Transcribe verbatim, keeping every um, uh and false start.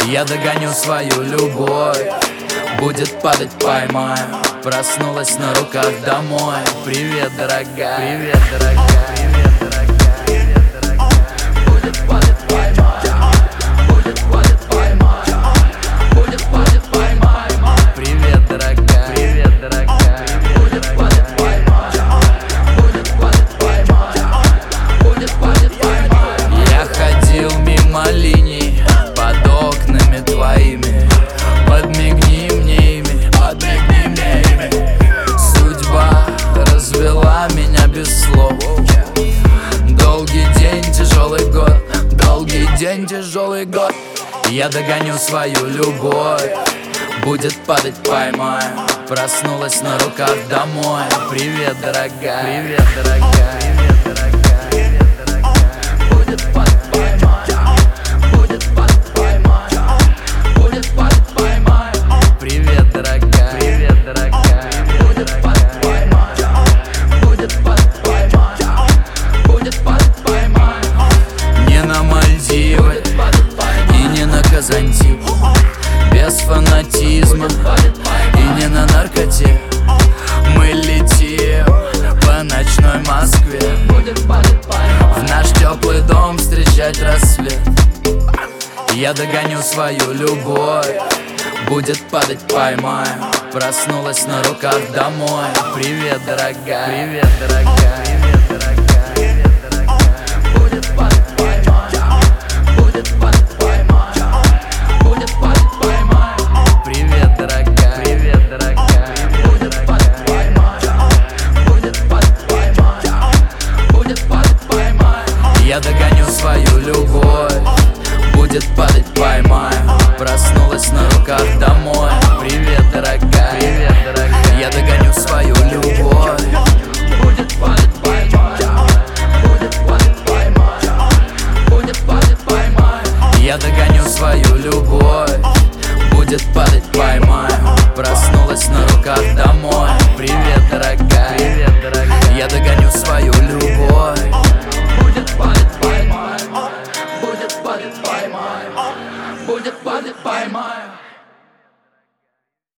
Я догоню свою любовь, будет падать, поймаю. Проснулась на руках домой. Привет, дорогая. Привет, дорогая. Привет, дорогая. Привет, дорогая. Будет падать, поймаю. Будет падать, поймаю. Будет падать, поймаю. Привет, дорогая. Привет, дорогая. Будет падать, поймаю. Будет падать, поймаю. Будет падать, поймаю. Я ходил мимо линий под окнами твоими. Подмигни мне ими, подмигни мне ими. Судьба развела меня без слов. Долгий день, тяжелый год. Долгий день, тяжелый год. Я догоню свою любовь, будет падать, поймаю. Проснулась на руках домой. Привет, дорогая. Привет, дорогая. Привет, дорогая. Привет, дорогая. Будет падать, поймаю. Будет падать, поймаю. Будет падать, поймаю. Привет, дорогая. Привет, дорогая. Будет падать, поймаю. Будет падать, поймаю. Будет падать, поймаю. Не на Мальдивы и не на Казантип, без фанатизма и не на наркоте. Мы летим по ночной Москве, в наш теплый дом встречать рассвет. Я догоню свою любовь, будет падать, поймаю. Проснулась на руках домой. Привет, дорогая. Привет, дорогая. Привет, дорогая.